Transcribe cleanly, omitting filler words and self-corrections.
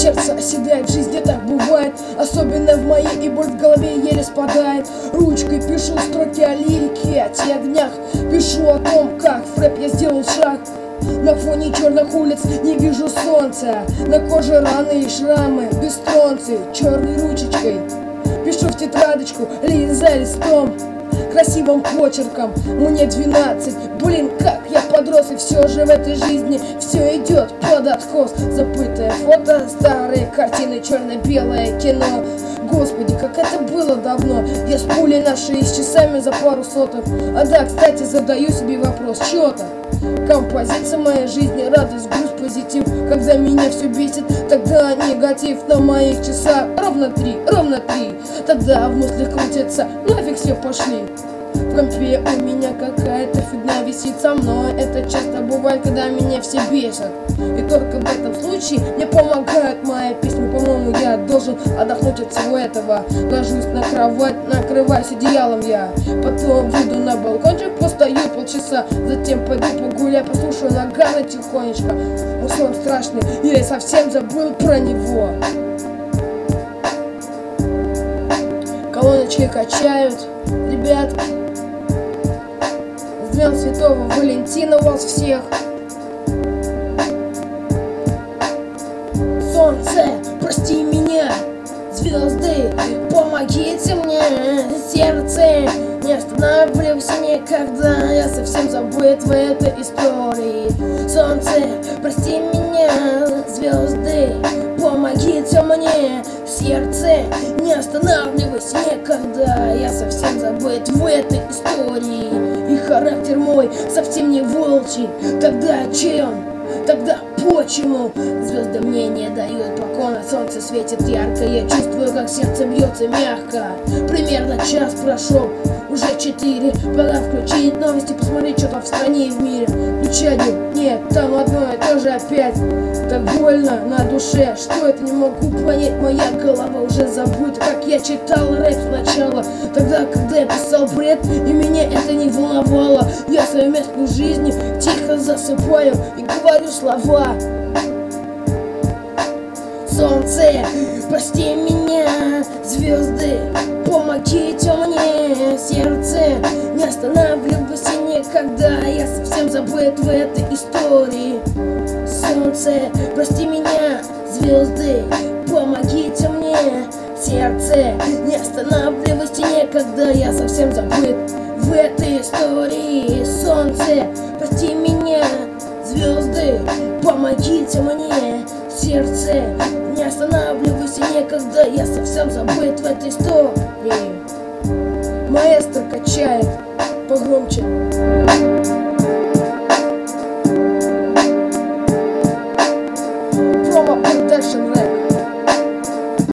сердце оседает, в жизни так бывает, особенно в моей, и боль в голове еле спадает. Ручкой пишу строки о лирике, о тех днях, пишу о том, как в рэп я сделал шаг. На фоне черных улиц не вижу солнца, на коже раны и шрамы, без стронций, черной ручечкой пишу в тетрадочку, лист за листом, красивым почерком. Мне 12, блин, как я подрос, и все же в этой жизни все идет под откос. Забытое фото, старые картины, черно-белое кино. Господи, как это было давно. Я с пулей на шее, с часами за пару соток. А да, кстати, задаю себе вопрос, чё-то композиция моей жизни, радость, грусть, позитив. Когда меня все бесит, тогда негатив. На моих часах ровно три. Тогда в мыслях крутится, нафиг все пошли. В компе у меня какая-то фигня висит со мной. Это часто бывает, когда меня все бесят. И только в этом случае мне помогают мои песни. По-моему, я должен отдохнуть от всего этого. Ложусь на кровать, накрываюсь одеялом я. Потом выйду на балкончик, постою полчаса. Затем пойду погуляю, послушаю Нагано тихонечко. Но сон страшный, я совсем забыл про него. Колоночки качают, ребятки. С Днем Святого Валентина вас всех. Солнце, прости меня. Звезды, помогите мне. Сердце, не останавливайся никогда. Я совсем забыт в этой истории. Солнце, прости меня. Звезды, помогите мне. Сердце, не останавливайся никогда. Я совсем забыт в этой истории. И характер мой совсем не волчий. Тогда чем? Тогда почему? Звезды мне не дают покоя. Солнце светит ярко, я чувствую, как сердце бьется мягко. Примерно час прошел, уже 4. Пора включить новости, посмотреть, что там в стране и в мире. Включаю, нет, там одно и то же опять. Так больно на душе, что это не могу понять. Моя голова уже забыта, как я читал рэп сначала. Тогда, когда я писал бред, и меня это не волновало. Я свою местную жизнь тихо засыпаю и говорю слова. Солнце, прости меня. Звезды, помогите мне. Сердце, не останавливайся никогда. Я совсем забыт в этой истории. Солнце, прости меня. Звезды, помогите мне. Сердце, не останавливайся никогда. Я совсем забыт в этой истории. Солнце, прости меня. Звезды, помогите мне. Сердце, не останавливайся никогда. Я совсем забыт в этой истории. Маэстро качает погромче.